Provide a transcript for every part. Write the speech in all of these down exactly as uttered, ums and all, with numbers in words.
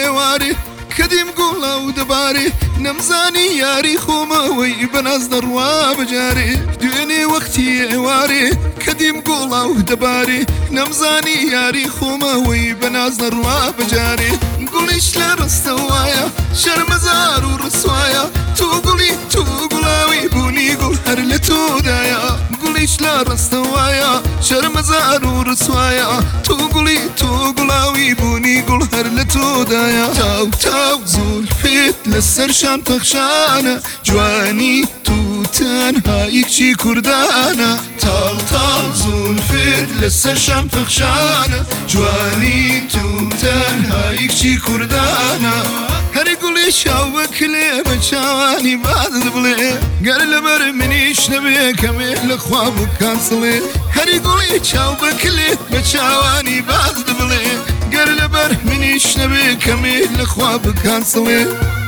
ئێوارێ کەدیم گوڵا و دەبارێ نەمزانی یاری خۆمەوەی بەناز دەڕوا بەجارێ دوێنێ وەختی ئێوارێ کەدیم گوڵا و دەبارێ نەمزانی یاری خۆمەوەی بەناز دەڕوا بەجارێ گوڵیش لە ڕستەوایە شەرمەزار و ڕسوایە تۆ گوڵی تۆ گوڵاوی بوونی گوڵ هەر لە تۆدایە گوڵیش لە ڕستەوایە شەرمەزار و ڕسوایە تۆ گوڵی تۆ گوڵاوی بوونی گوڵ هەر لە تۆدایە تاو تاو زولفێت لەسەر شان پەخشانە جوانی تو تەنها یەکچی کوردانە تاڵ تاڵ زولفێت لەسەر شان پەخشانە جوانی تو تەنها یەکچی کوردانە هەری گوڵی چاو بەکلێ بە چاوانی بازت بڵێ گەر لەبەر منیش نەبێ کەمێ لەخوا بکانسڵێ هەری گوڵی چاو بەکلێ بە چاوانی بازت بڵێ گەر لەبەر منیش نەبێ کەمێ لەخوا بکانسڵێ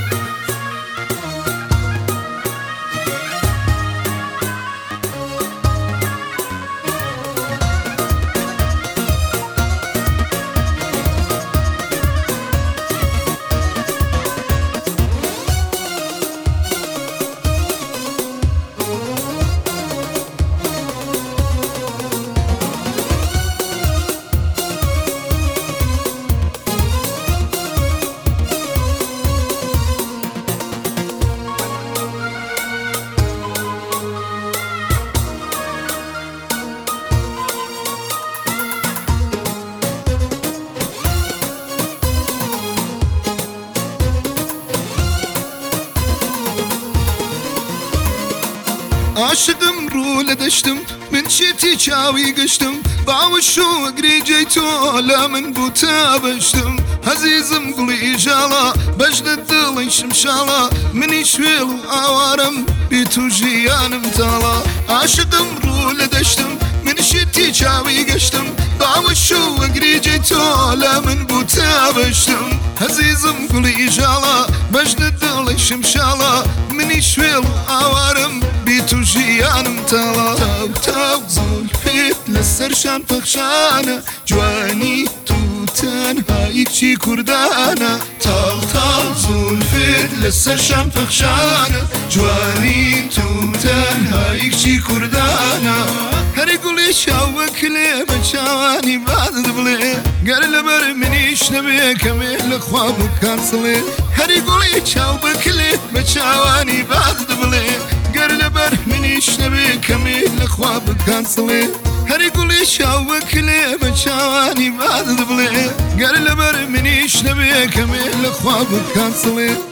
عاشقم ڕوو لە دەشتم من چێتی چاوی گەشتم باوش و ئەگرێجەی تۆ لە من بوو تا بەشتم هەزیزم گوڵی ژاڵە بەشدە دڵی شمشاڵە منی شوێڵ و ئاوارم بێت و ژیانم تاڵە عاشقم ڕوو لە دەشتم من چێتی چاوی گەشتم باوش و ئەگرێجەی تۆ لە من بوو تا بەشتم هەزیزم گوڵی ژاڵە بەشدە دڵی شمشاڵە منی شوێڵ و ئاوارم بێت و ژیانم تاڵە تاو تاو زولفێت لەسەر شان پەخشانە جوانی تو تەنها یەکچی کوردانە تاڵ تاڵ زولفێت لەسەر شان پەخشانە جوانی تو تەنها یەکچی کوردانە هەری گوڵی چاو بەکلێ بە چاوانی بازت بڵێ گەر لەبەر منیش نەبێ کەمێ لەخوا بکانسڵێ هەری گوڵی چاو بەکلێ بە چاوانی بازت بڵێ گەر لەبەر منیش نەبێ کەمێ لەخوا بکانسڵێ هەری گوڵی چاو بەکلێ بە چاوانی بازت بڵێ گەر لەبەر منیش نەبێ کەمێ لەخوا بکانسڵێ